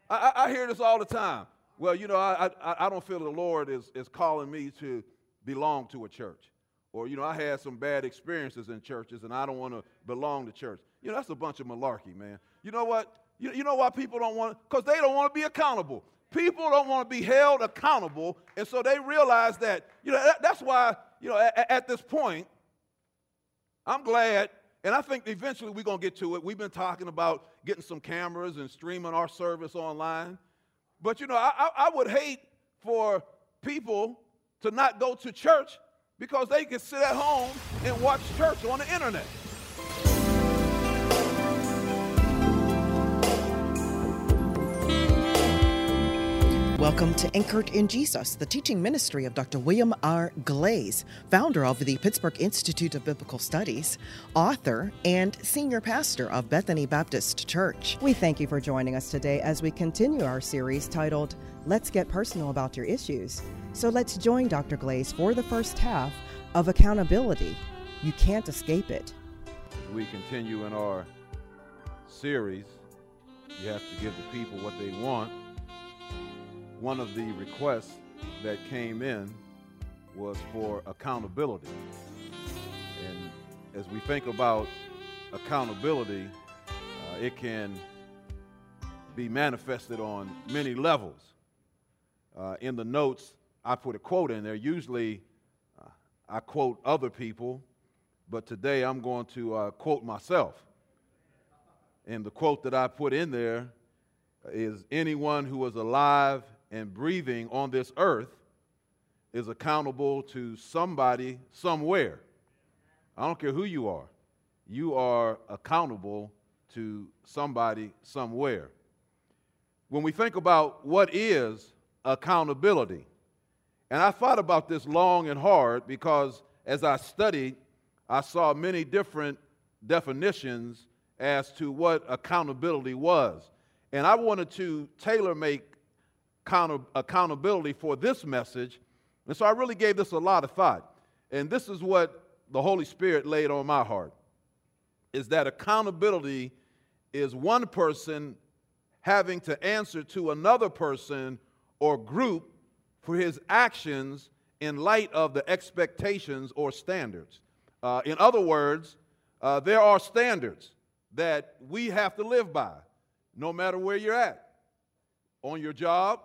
I hear this all the time. Well, I don't feel the Lord is calling me to belong to a church. Or, I had some bad experiences in churches and I don't want to belong to church. That's a bunch of malarkey, man. You know what? You know why people don't want to? Because they don't want to be accountable. People don't want to be held accountable, and so they realize that, that's why, at this point, I'm glad, and I think eventually we're going to get to it. We've been talking about getting some cameras and streaming our service online. But, I would hate for people to not go to church because they can sit at home and watch church on the internet. Welcome to Anchored in Jesus, the teaching ministry of Dr. William R. Glaze, founder of the Pittsburgh Institute of Biblical Studies, author, and senior pastor of Bethany Baptist Church. We thank you for joining us today as we continue our series titled, Let's Get Personal About Your Issues. So let's join Dr. Glaze for the first half of Accountability. You can't escape it. As we continue in our series, you have to give the people what they want. One of the requests that came in was for accountability. And as we think about accountability, it can be manifested on many levels. In the notes, I put a quote in there. Usually, I quote other people, but today I'm going to quote myself. And the quote that I put in there is, anyone who is alive and breathing on this earth is accountable to somebody somewhere. I don't care who you are. You are accountable to somebody somewhere. When we think about what is accountability, and I thought about this long and hard because as I studied, I saw many different definitions as to what accountability was. And I wanted to tailor-make accountability for this message, and so I really gave this a lot of thought. And this is what the Holy Spirit laid on my heart, is that accountability is one person having to answer to another person or group for his actions in light of the expectations or standards. In other words, there are standards that we have to live by, no matter where you're at, on your job,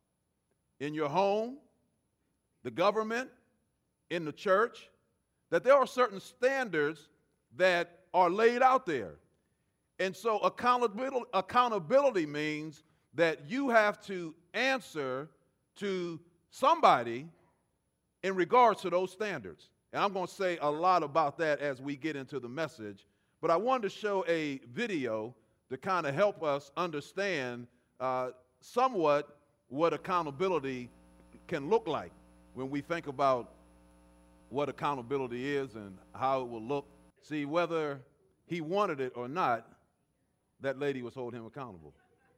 in your home, the government, in the church, that there are certain standards that are laid out there. And so accountability means that you have to answer to somebody in regards to those standards. And I'm going to say a lot about that as we get into the message, but I wanted to show a video to kind of help us understand somewhat what accountability can look like when we think about what accountability is and how it will look. See, whether he wanted it or not, that lady was holding him accountable.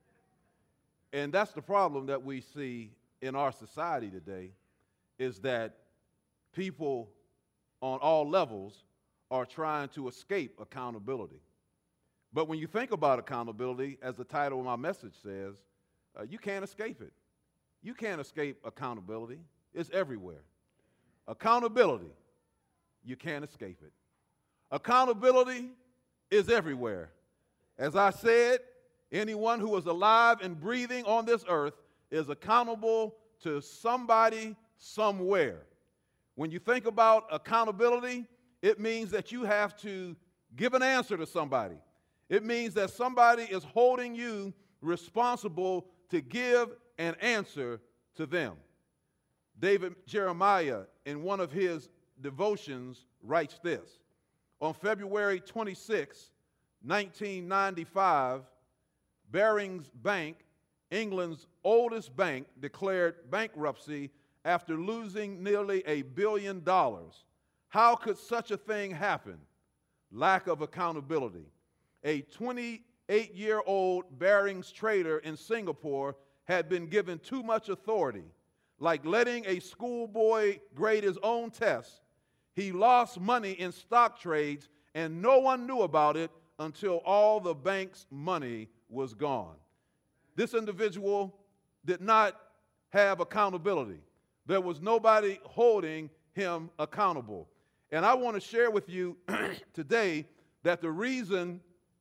And that's the problem that we see in our society today, is that people on all levels are trying to escape accountability. But when you think about accountability, as the title of my message says, you can't escape it. You can't escape accountability. It's everywhere. Accountability, you can't escape it. Accountability is everywhere. As I said, anyone who is alive and breathing on this earth is accountable to somebody somewhere. When you think about accountability, it means that you have to give an answer to somebody. It means that somebody is holding you responsible to give an answer to them. David Jeremiah, in one of his devotions, writes this: on February 26, 1995, Barings Bank, England's oldest bank, declared bankruptcy after losing nearly $1 billion. How could such a thing happen? Lack of accountability. A 28-year-old Barings trader in Singapore had been given too much authority, like letting a schoolboy grade his own tests. He lost money in stock trades, and no one knew about it until all the bank's money was gone. this individual did not have accountability. There was nobody holding him accountable. And I want to share with you today that the reason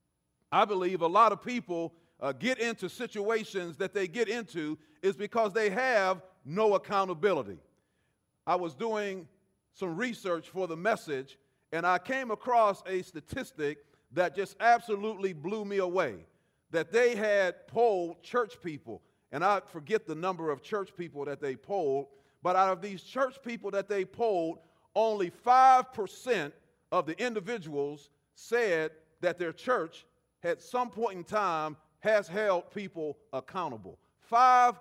I believe a lot of people get into situations that they get into is because they have no accountability. I was doing some research for the message, and I came across a statistic that just absolutely blew me away, that they had polled church people, and I forget the number of church people that they polled, but out of these church people that they polled, only 5% of the individuals said that their church at some point in time has held people accountable. 5%.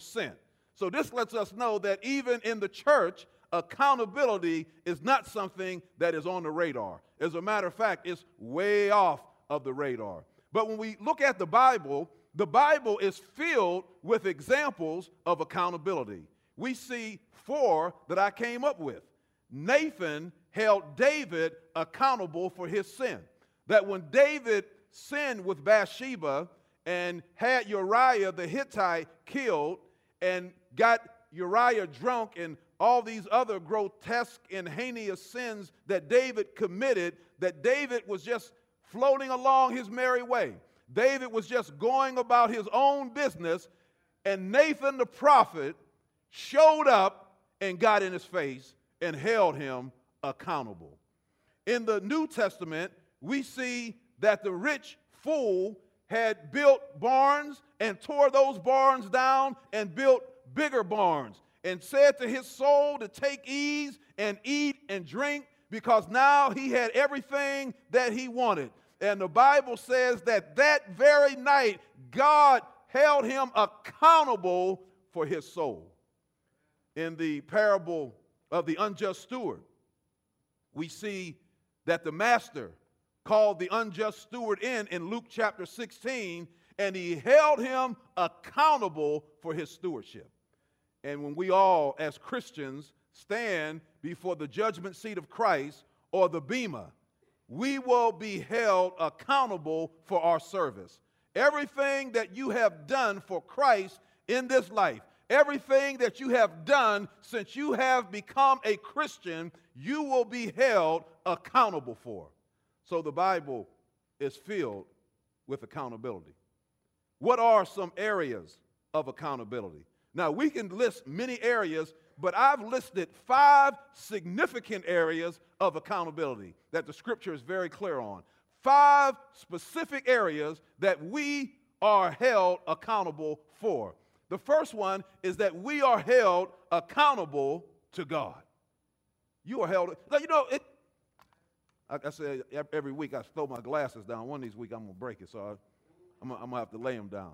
So this lets us know that even in the church, accountability is not something that is on the radar. As a matter of fact, it's way off of the radar. But when we look at the Bible is filled with examples of accountability. We see 4 that I came up with. Nathan held David accountable for his sin. That when David sinned with Bathsheba and had Uriah the Hittite killed and got Uriah drunk and all these other grotesque and heinous sins that David committed, that David was just floating along his merry way. David was just going about his own business, and Nathan the prophet showed up and got in his face and held him accountable. In the New Testament, we see that the rich fool had built barns and tore those barns down and built bigger barns and said to his soul to take ease and eat and drink because now he had everything that he wanted. And the Bible says that that very night, God held him accountable for his soul. In the parable of the unjust steward, we see that the master called the unjust steward in Luke chapter 16, and he held him accountable for his stewardship. And when we all, as Christians, stand before the judgment seat of Christ or the bema, we will be held accountable for our service. Everything that you have done for Christ in this life, everything that you have done since you have become a Christian, you will be held accountable for. So the Bible is filled with accountability. What are some areas of accountability? Now, we can list many areas, but I've listed 5 significant areas of accountability that the Scripture is very clear on. 5 specific areas that we are held accountable for. The first one is that we are held accountable to God. You are held. Now, you know, like I said, every week I throw my glasses down. One of these weeks I'm going to break it, so I'm going to have to lay them down.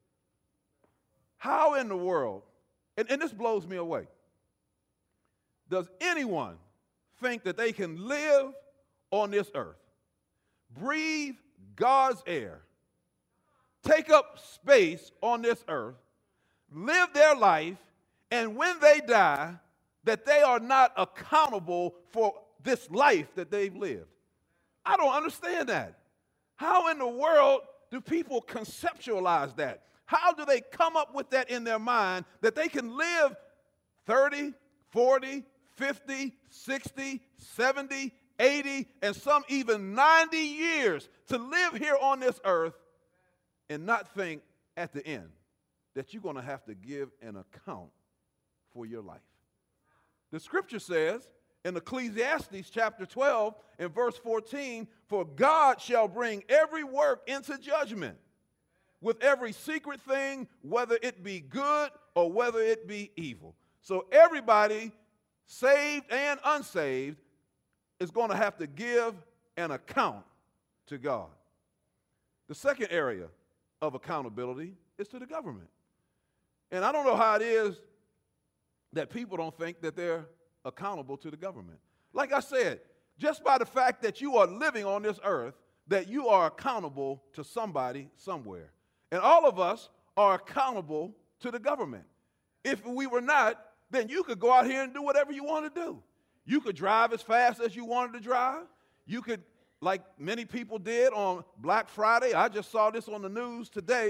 How in the world, and this blows me away, does anyone think that they can live on this earth, breathe God's air, take up space on this earth, live their life, and when they die, that they are not accountable for this life that they've lived? I don't understand that. How in the world do people conceptualize that? How do they come up with that in their mind that they can live 30, 40, 50, 60, 70, 80, and some even 90 years to live here on this earth and not think at the end that you're going to have to give an account for your life? The Scripture says in Ecclesiastes chapter 12 and verse 14, "For God shall bring every work into judgment, with every secret thing, whether it be good or whether it be evil." So everybody, saved and unsaved, is going to have to give an account to God. The second area of accountability is to the government. And I don't know how it is that people don't think that they're accountable to the government. Like I said, just by the fact that you are living on this earth, that you are accountable to somebody somewhere. And all of us are accountable to the government. If we were not, then you could go out here and do whatever you want to do. You could drive as fast as you wanted to drive. You could, like many people did on Black Friday, I just saw this on the news today,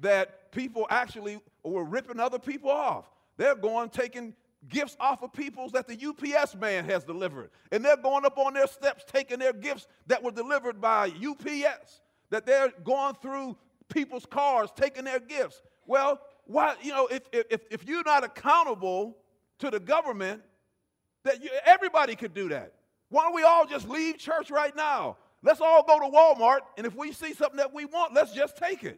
that people actually were ripping other people off. They're going, taking gifts off of people's that the UPS man has delivered. And they're going up on their steps, taking their gifts that were delivered by UPS, that they're going through people's cars, taking their gifts. Well, why, if you're not accountable to the government, everybody could do that. Why don't we all just leave church right now? Let's all go to Walmart, and if we see something that we want, let's just take it.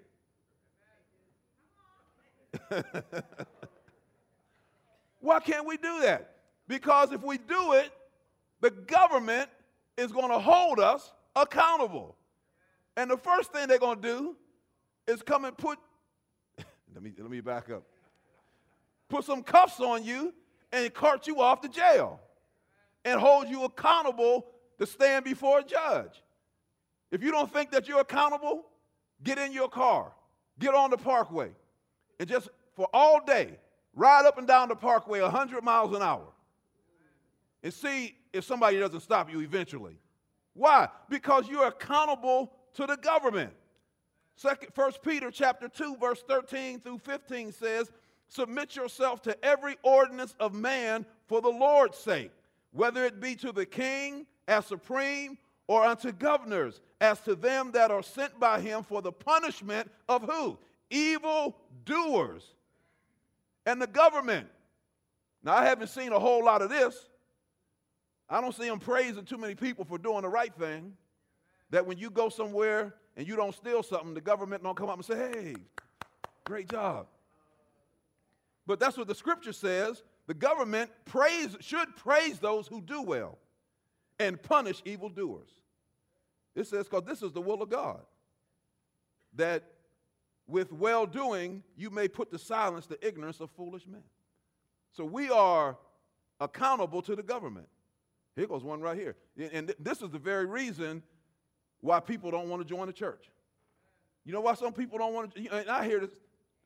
Why can't we do that? Because if we do it, the government is going to hold us accountable. And the first thing they're going to do is come and put, let me back up, put some cuffs on you and cart you off to jail and hold you accountable to stand before a judge. If you don't think that you're accountable, get in your car, get on the parkway, and just for all day, ride up and down the parkway 100 miles an hour and see if somebody doesn't stop you eventually. Why? Because you're accountable to the government. 1 Peter chapter 2, verse 13 through 15 says, submit yourself to every ordinance of man for the Lord's sake, whether it be to the king as supreme or unto governors, as to them that are sent by him for the punishment of who? Evil doers. And the government. Now, I haven't seen a whole lot of this. I don't see them praising too many people for doing the right thing. That when you go somewhere and you don't steal something, the government don't come up and say, hey, great job. But that's what the scripture says. The government should praise those who do well and punish evildoers. It says, because this is the will of God, that with well-doing you may put to silence the ignorance of foolish men. So we are accountable to the government. Here goes one right here. And this is the very reason why people don't want to join the church. You know why some people don't want to? And I hear this.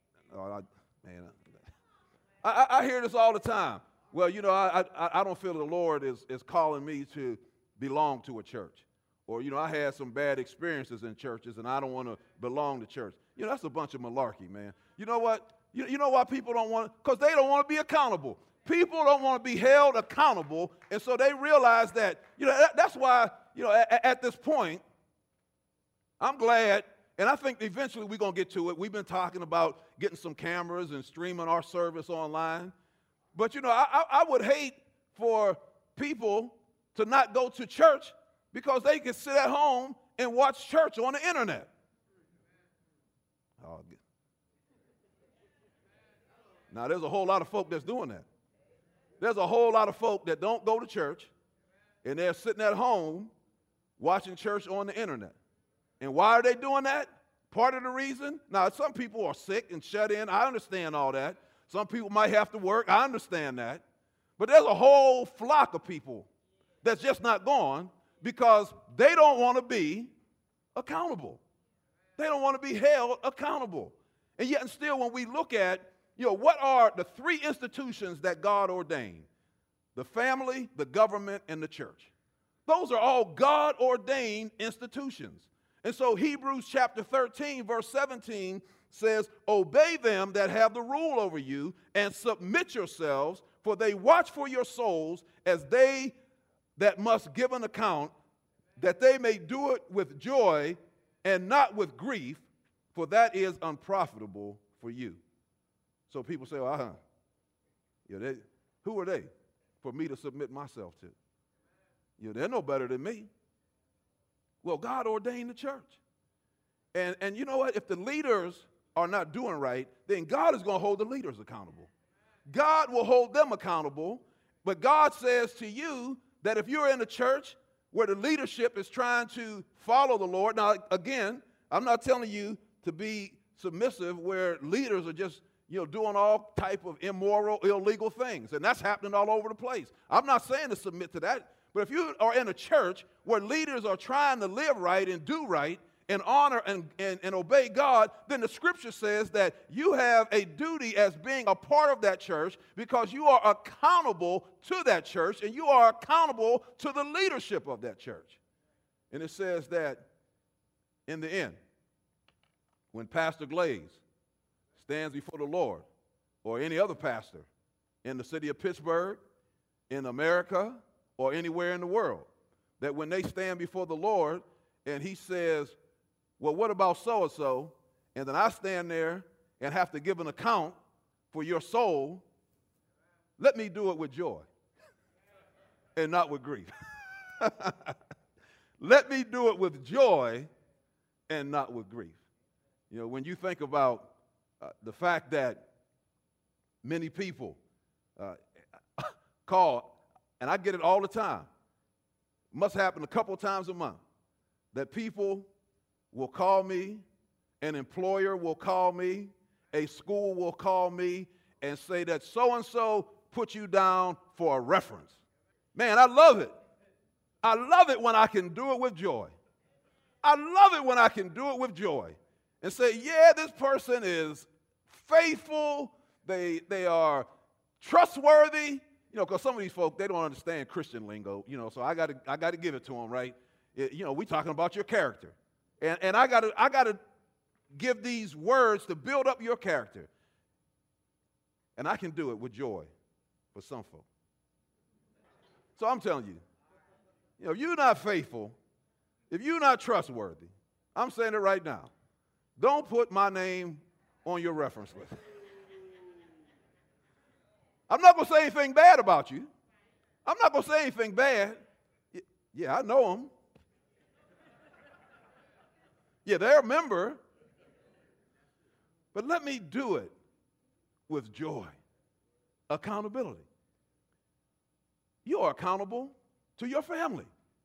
I hear this all the time. Well, I don't feel the Lord is calling me to belong to a church. Or, I had some bad experiences in churches and I don't want to belong to church. That's a bunch of malarkey, man. You know what? You know why people don't want to? Because they don't want to be accountable. People don't want to be held accountable, and so they realize that, that's why, at this point, I'm glad, and I think eventually we're going to get to it. We've been talking about getting some cameras and streaming our service online. But, I would hate for people to not go to church because they can sit at home and watch church on the internet. Now, there's a whole lot of folk that's doing that. There's a whole lot of folk that don't go to church, and they're sitting at home watching church on the internet. And why are they doing that? Part of the reason, now, some people are sick and shut in. I understand all that. Some people might have to work. I understand that. But there's a whole flock of people that's just not going because they don't want to be accountable. They don't want to be held accountable. And yet and still, when we look at, what are the three institutions that God ordained? The family, the government, and the church. Those are all God-ordained institutions. And so Hebrews chapter 13, verse 17 says, obey them that have the rule over you and submit yourselves, for they watch for your souls as they that must give an account, that they may do it with joy and not with grief, for that is unprofitable for you. So people say, who are they for me to submit myself to? They're no better than me. Well, God ordained the church. And you know what? If the leaders are not doing right, then God is going to hold the leaders accountable. God will hold them accountable, but God says to you that if you're in a church where the leadership is trying to follow the Lord, now, again, I'm not telling you to be submissive where leaders are just doing all type of immoral, illegal things. And that's happening all over the place. I'm not saying to submit to that. But if you are in a church where leaders are trying to live right and do right and honor and obey God, then the scripture says that you have a duty as being a part of that church because you are accountable to that church and you are accountable to the leadership of that church. And it says that in the end, when Pastor Glaze stands before the Lord, or any other pastor in the city of Pittsburgh, in America, or anywhere in the world, that when they stand before the Lord and he says, well, what about so-and-so? And then I stand there and have to give an account for your soul, let me do it with joy and not with grief. Let me do it with joy and not with grief. You know, when you think about the fact that many people call, and I get it all the time, must happen a couple of times a month, that people will call me, an employer will call me, a school will call me and say that so-and-so put you down for a reference. Man, I love it. I love it when I can do it with joy. I love it when I can do it with joy and say, yeah, this person is faithful, they are trustworthy. You know, because some of these folk, they don't understand Christian lingo, you know, so I got to give it to them, right? You know, we talking about your character. And I got to give these words to build up your character. And I can do it with joy for some folk. So I'm telling you, you know, if you're not faithful, if you're not trustworthy, I'm saying it right now, don't put my name on your reference list. I'm not going to say anything bad about you. I'm not going to say anything bad. Yeah, I know them. Yeah, they're a member. But let me do it with joy. Accountability. You are accountable to your family.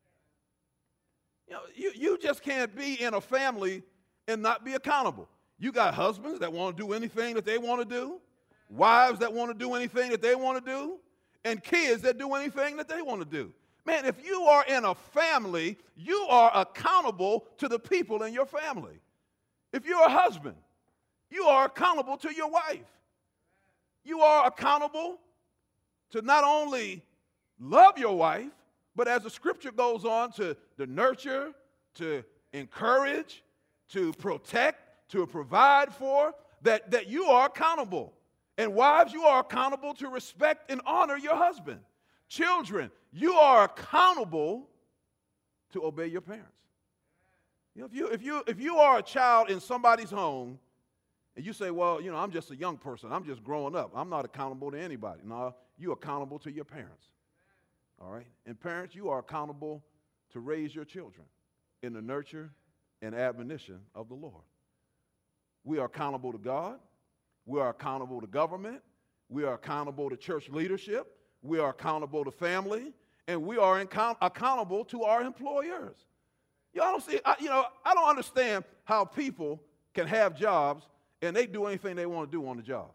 You know, you just can't be in a family and not be accountable. You got husbands that want to do anything that they want to do, wives that want to do anything that they want to do, and kids that do anything that they want to do. Man, if you are in a family, you are accountable to the people in your family. If you're a husband, you are accountable to your wife. You are accountable to not only love your wife, but as the scripture goes on, to nurture, to encourage, to protect, to provide for, that you are accountable. And wives, you are accountable to respect and honor your husband. Children, you are accountable to obey your parents. You know, if you are a child in somebody's home, and you say, well, you know, I'm just a young person, I'm just growing up, I'm not accountable to anybody. No, you're accountable to your parents. All right? And parents, you are accountable to raise your children in the nurture and admonition of the Lord. We are accountable to God. We are accountable to government. We are accountable to church leadership. We are accountable to family. And we are accountable to our employers. Y'all don't see, I don't understand how people can have jobs and they do anything they want to do on the job.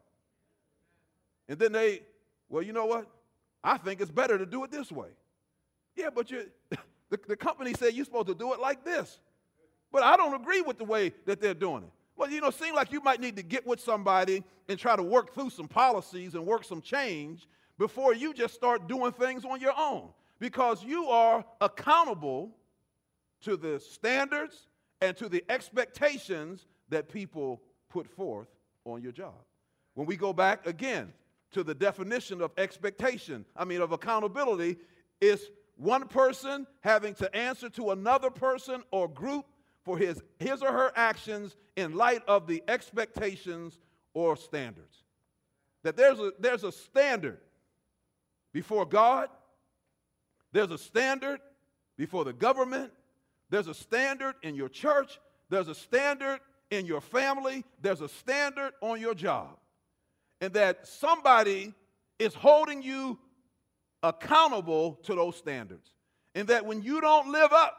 And then well, you know what? I think it's better to do it this way. Yeah, but the company said you're supposed to do it like this. But I don't agree with the way that they're doing it. Well, you know, it seems like you might need to get with somebody and try to work through some policies and work some change before you just start doing things on your own. Because you are accountable to the standards and to the expectations that people put forth on your job. When we go back again to the definition of of accountability, is one person having to answer to another person or group for his or her actions in light of the expectations or standards. That there's a standard before God, there's a standard before the government, there's a standard in your church, there's a standard in your family, there's a standard on your job. And that somebody is holding you accountable to those standards. And that when you don't live up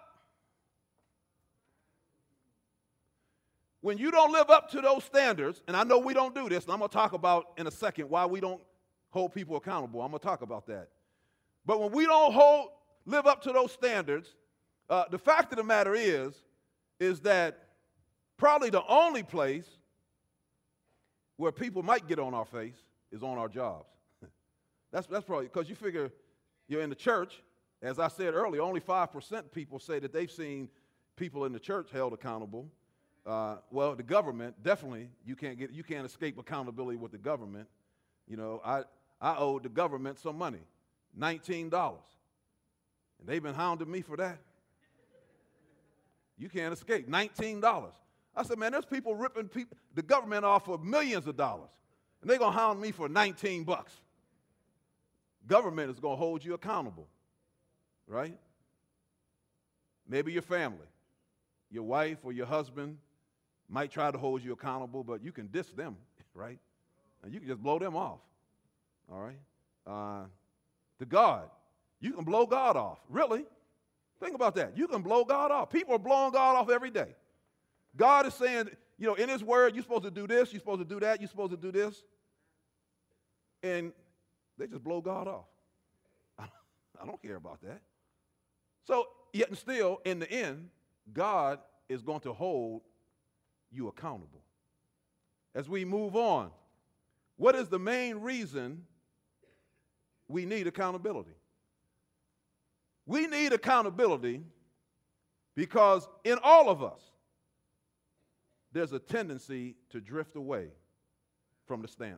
to those standards, and I know we don't do this, and I'm going to talk about in a second why we don't hold people accountable. I'm going to talk about that. But when we don't live up to those standards, the fact of the matter is that probably the only place where people might get on our face is on our jobs. That's probably because you figure you're in the church. As I said earlier, only 5% people say that they've seen people in the church held accountable. Well, the government, definitely, you can't escape accountability with the government. You know, I owed the government some money, $19. And they've been hounding me for that. You can't escape, $19. I said, man, there's people ripping the government off for millions of dollars. And they're going to hound me for $19. Government is going to hold you accountable, right? Maybe your family, your wife or your husband might try to hold you accountable, but you can diss them, right? And you can just blow them off, all right? To God, you can blow God off. Really? Think about that. You can blow God off. People are blowing God off every day. God is saying, you know, in His Word, you're supposed to do this, you're supposed to do that, you're supposed to do this. And they just blow God off. I don't care about that. So, yet and still, in the end, God is going to hold you accountable. As we move on, what is the main reason we need accountability? We need accountability because in all of us, there's a tendency to drift away from the standard.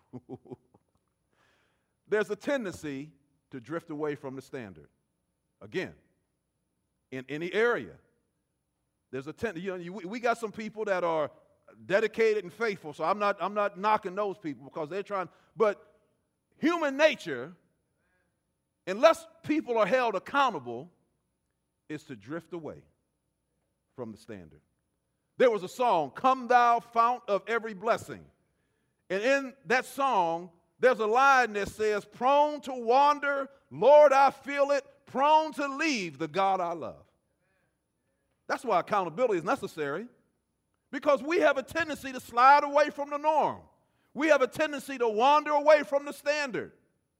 There's a tendency to drift away from the standard. Again, in any area, there's a tendency. You know, we got some people that are dedicated and faithful, so I'm not knocking those people because they're trying. But human nature, unless people are held accountable, is to drift away from the standard. There was a song, "Come Thou Fount of Every Blessing." And in that song, there's a line that says, "Prone to wander, Lord, I feel it, prone to leave the God I love." That's why accountability is necessary, because we have a tendency to slide away from the norm. We have a tendency to wander away from the standard.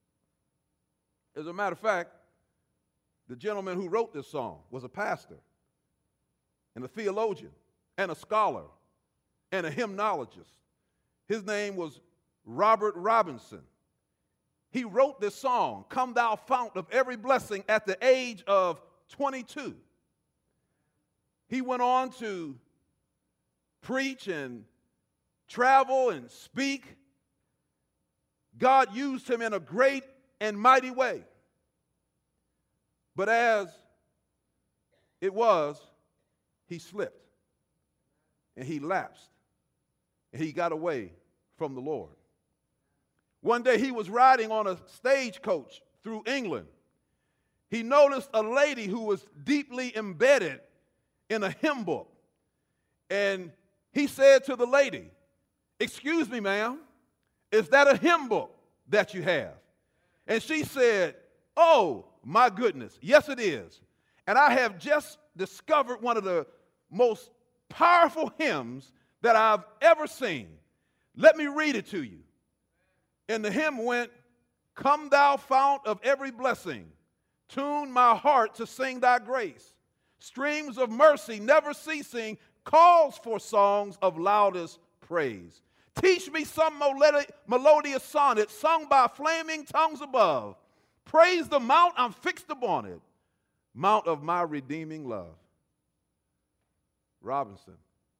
As a matter of fact, the gentleman who wrote this song was a pastor and a theologian and a scholar and a hymnologist. His name was Robert Robinson. He wrote this song, "Come Thou Fount of Every Blessing," at the age of 22. He went on to preach and travel and speak. God used him in a great and mighty way. But as it was, he slipped and he lapsed and he got away from the Lord. One day he was riding on a stagecoach through England. He noticed a lady who was deeply embedded in a hymn book. And he said to the lady, "Excuse me, ma'am, is that a hymn book that you have?" And she said, "Oh, my goodness, yes it is. And I have just discovered one of the most powerful hymns that I've ever seen. Let me read it to you." And the hymn went, "Come Thou Fount of Every Blessing, tune my heart to sing Thy grace. Streams of mercy never ceasing, calls for songs of loudest praise. Teach me some melodious sonnet sung by flaming tongues above. Praise the mount I'm fixed upon it, mount of my redeeming love." Robinson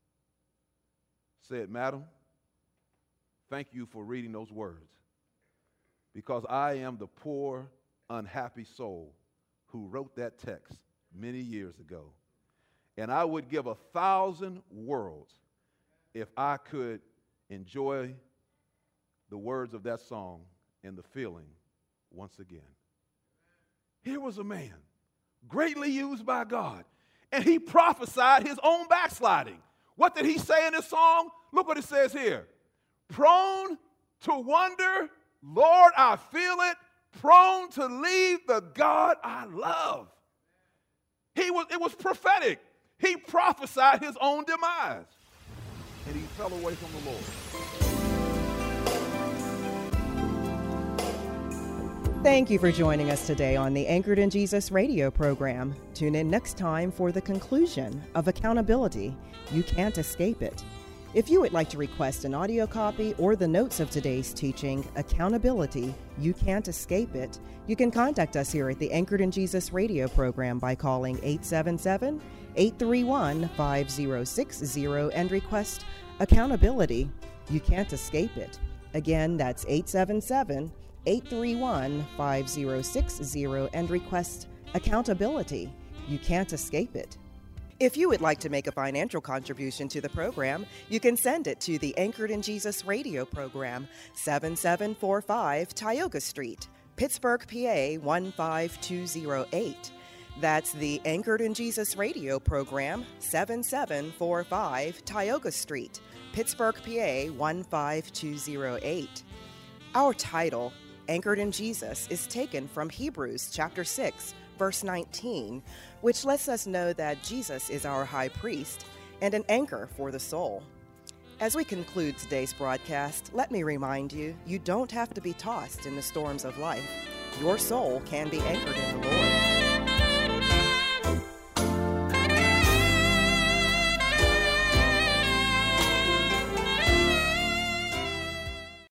said, "Madam, thank you for reading those words, because I am the poor, unhappy soul who wrote that text many years ago. And I would give 1,000 worlds if I could enjoy the words of that song and the feeling once again." Here was a man greatly used by God, and he prophesied his own backsliding. What did he say in this song? Look what it says here. "Prone to wander, Lord, I feel it, prone to leave the God I love." It was prophetic. He prophesied his own demise, and he fell away from the Lord. Thank you for joining us today on the Anchored in Jesus radio program. Tune in next time for the conclusion of accountability. You can't escape it. If you would like to request an audio copy or the notes of today's teaching, Accountability, You Can't Escape It, you can contact us here at the Anchored in Jesus radio program by calling 877-831-5060 and request Accountability, You Can't Escape It. Again, that's 877-831-5060 and request Accountability, You Can't Escape It. If you would like to make a financial contribution to the program, you can send it to the Anchored in Jesus radio program, 7745 Tioga Street, Pittsburgh, PA 15208. That's the Anchored in Jesus radio program, 7745 Tioga Street, Pittsburgh, PA 15208. Our title, Anchored in Jesus, is taken from Hebrews chapter 6, verse 19, which lets us know that Jesus is our high priest and an anchor for the soul. As we conclude today's broadcast, let me remind you, you don't have to be tossed in the storms of life. Your soul can be anchored in the Lord.